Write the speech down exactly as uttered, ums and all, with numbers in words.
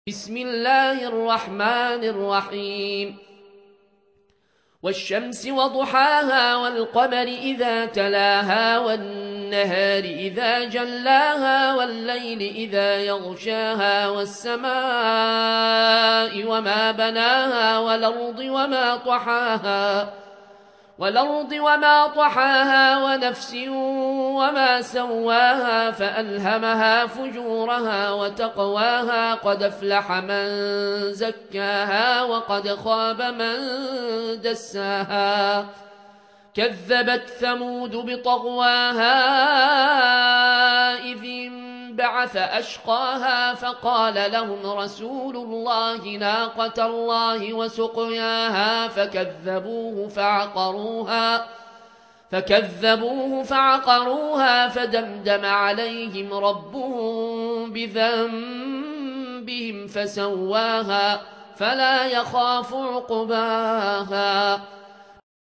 بسم الله الرحمن الرحيم والشمس وضحاها والقمر إذا تلاها والنهار إذا جلاها والليل إذا يغشاها والسماء وما بناها والأرض وما طحاها والأرض وما طحاها ونفس وما سواها فألهمها فجورها وتقواها قد افلح من زكاها وقد خاب من دساها كذبت ثمود بطغواها إذ انبعث أشقاها فقال لهم رسول الله ناقة الله وسقياها فكذبوه فعقروها فكذبوه فعقروها فدمدم عليهم ربهم بذنبهم فسواها فلا يخاف عقباها